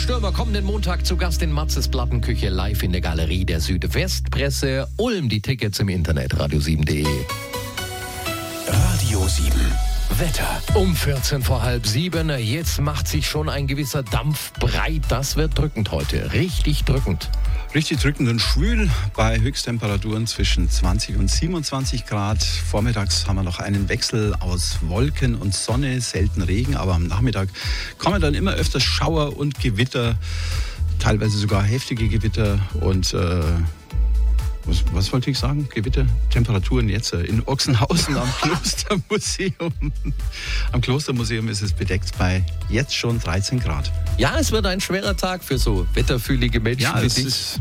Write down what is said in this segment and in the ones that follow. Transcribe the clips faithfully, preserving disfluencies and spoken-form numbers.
Stürmer kommenden Montag zu Gast in Matzes Plattenküche live in der Galerie der Südwestpresse. Ulm, die Tickets im Internet, radio sieben punkt de. Radio sieben. Wetter. Um vierzehn vor halb sieben. Jetzt macht sich schon ein gewisser Dampf breit. Das wird drückend heute. Richtig drückend. Richtig drückend und schwül bei Höchsttemperaturen zwischen zwanzig und siebenundzwanzig Grad. Vormittags haben wir noch einen Wechsel aus Wolken und Sonne, selten Regen, aber am Nachmittag kommen dann immer öfters Schauer und Gewitter, teilweise sogar heftige Gewitter und äh, was, was wollte ich sagen? Gewitter, Temperaturen jetzt in Ochsenhausen am Klostermuseum. Am Klostermuseum ist es bedeckt bei jetzt schon dreizehn Grad. Ja, es wird ein schwerer Tag für so wetterfühlige Menschen Ja, wie es dich. ist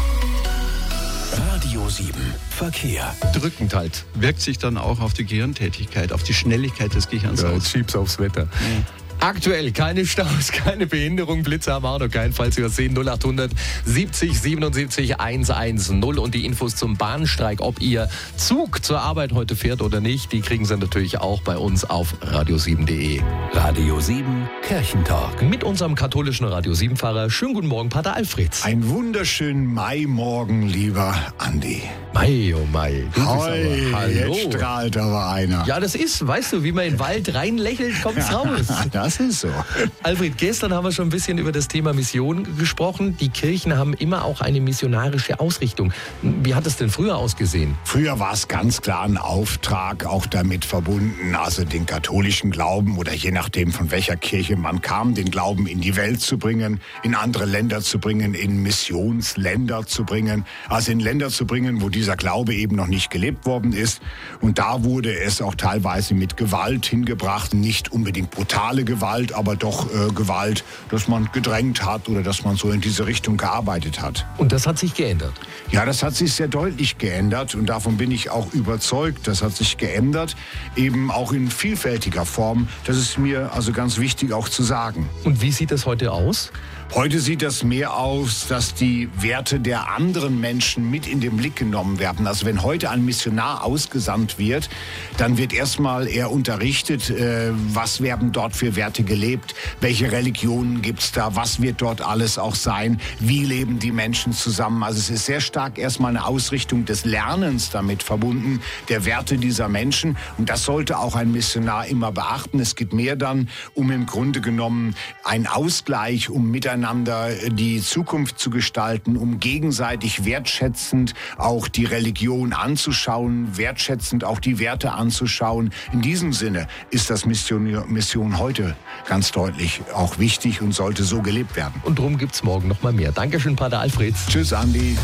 Radio sieben. Verkehr. Drückend halt. wirkt sich dann auch auf die Gehirntätigkeit, auf die Schnelligkeit des Gehirns Ja, aus. Chips aufs Wetter. Mhm. Aktuell keine Staus, keine Behinderung, Blitze haben wir auch noch keinen, falls Sie was sehen. null achthundert siebzig siebenundsiebzig hundertzehn und die Infos zum Bahnstreik, ob Ihr Zug zur Arbeit heute fährt oder nicht, die kriegen Sie natürlich auch bei uns auf radio sieben punkt de. Radio sieben. Kirchentalk. Mit unserem katholischen Radio sieben-Fahrer. Schönen guten Morgen, Pater Alfred. Einen wunderschönen Maimorgen, lieber Andi. Mai, oh Mai. Du bist Hoi, aber, hallo. jetzt strahlt aber einer. Ja, das ist, weißt du, wie man in den Wald reinlächelt, kommt's raus. Das ist so. Alfred, gestern haben wir schon ein bisschen über das Thema Mission gesprochen. Die Kirchen haben immer auch eine missionarische Ausrichtung. Wie hat es denn früher ausgesehen? Früher war es ganz klar ein Auftrag, auch damit verbunden, also den katholischen Glauben oder je nachdem von welcher Kirche man kam, den Glauben in die Welt zu bringen, in andere Länder zu bringen, in Missionsländer zu bringen, also in Länder zu bringen, wo dieser Glaube eben noch nicht gelebt worden ist. Und da wurde es auch teilweise mit Gewalt hingebracht, nicht unbedingt brutale Gewalt, aber doch äh, Gewalt, dass man gedrängt hat oder dass man so in diese Richtung gearbeitet hat. Und das hat sich geändert? Ja, das hat sich sehr deutlich geändert und davon bin ich auch überzeugt. Das hat sich geändert, eben auch in vielfältiger Form. Das ist mir also ganz wichtig auch zu sagen. Und wie sieht das heute aus? Heute sieht das mehr aus, dass die Werte der anderen Menschen mit in den Blick genommen werden. Also wenn heute ein Missionar ausgesandt wird, dann wird erstmal er unterrichtet, äh, was werden dort für Werte gelebt, welche Religionen gibt's da, was wird dort alles auch sein, wie leben die Menschen zusammen. Also es ist sehr stark erstmal eine Ausrichtung des Lernens damit verbunden, der Werte dieser Menschen. Und das sollte auch ein Missionar immer beachten. Es geht mehr dann um im Grunde genommen einen Ausgleich, um miteinander die Zukunft zu gestalten, um gegenseitig wertschätzend auch die Religion anzuschauen, wertschätzend auch die Werte anzuschauen. In diesem Sinne ist das Mission, Mission heute ganz deutlich auch wichtig und sollte so gelebt werden. Und darum gibt es morgen noch mal mehr. Dankeschön, Pater Alfred. Tschüss, Andi.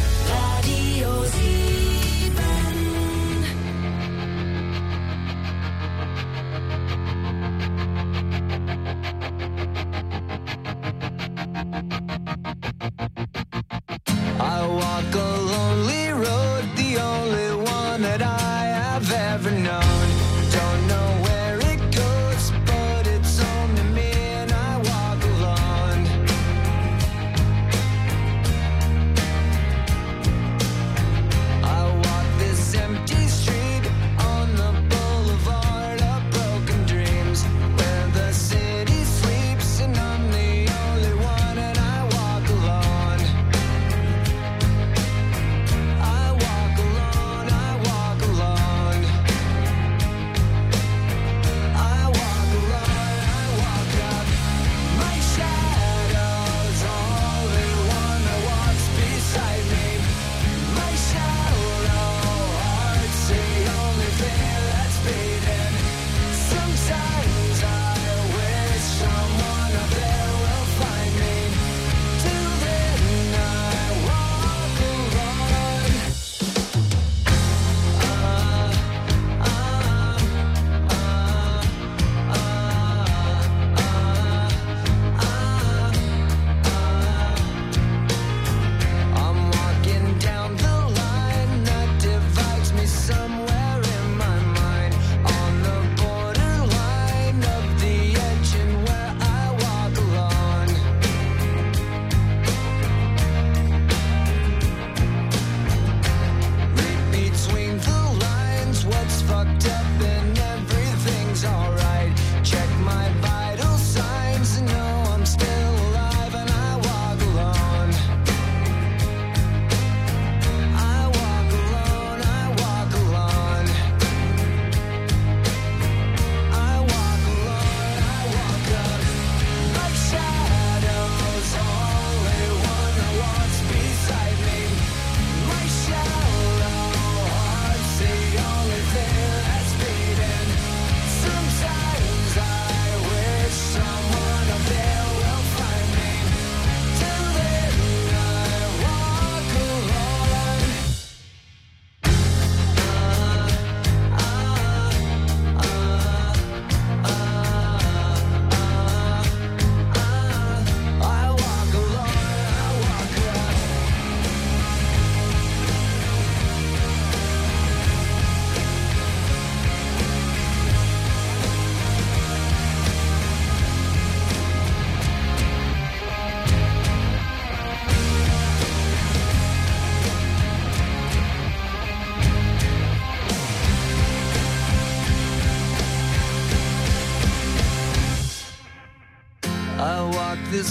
Radio sieben. I walk a lonely road, the only one that I have ever known. Don't know where it goes, but it's home to me and I walk alone.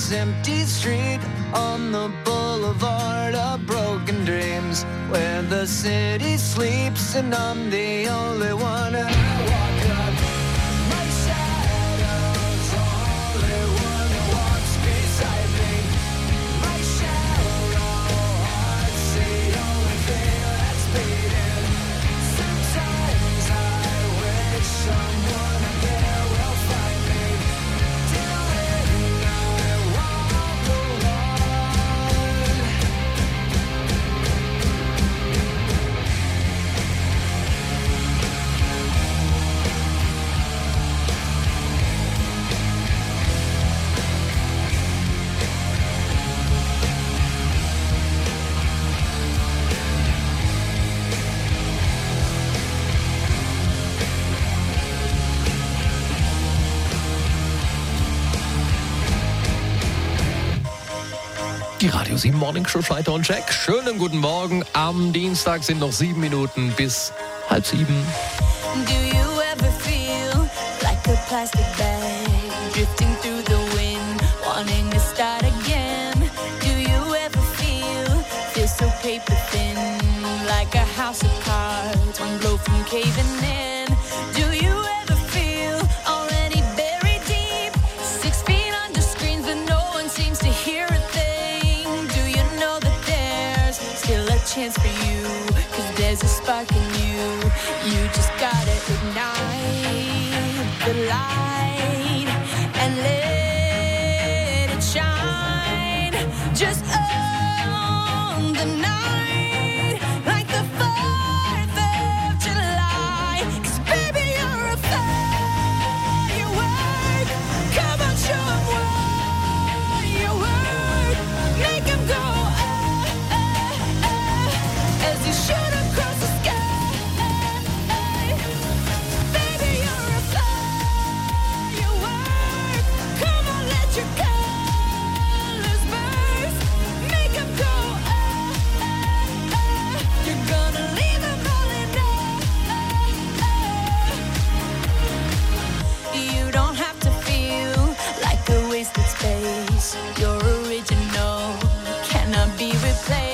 this empty street on the boulevard of broken dreams, where the city sleeps and I'm the only one. And I walk up, my shadow's the only one that walks beside me. My shallow heart's the only thing that's beating. Sometimes I wish someone up there will find me. Till then I walk alone. Die Radio sieben Morning Show, Scheiter und Jack. Schönen guten Morgen. Am Dienstag sind noch sieben Minuten bis halb sieben. Do you ever feel like a plastic bag drifting through the wind, wanting to start again? Do you ever feel, feel so paper thin, like a house of cards, one blow from caving in? Do you ever feel already buried deep, six feet under screens but no one seems to hear a thing? Do you know that there's still a chance for you, 'cause there's a spark in you? You just gotta ignite the light and let it shine. Just own the night like the fourth of July. 'Cause baby, you're a firework. Come on, show 'em what you work. Make 'em go ah, ah, ah, as you shoot across the sky. Baby, you're a firework. Come on, let your colors burst. Make 'em go ah, ah, ah. You're gonna leave 'em all in awe. You don't have to feel like a wasted space. Your original cannot be replaced.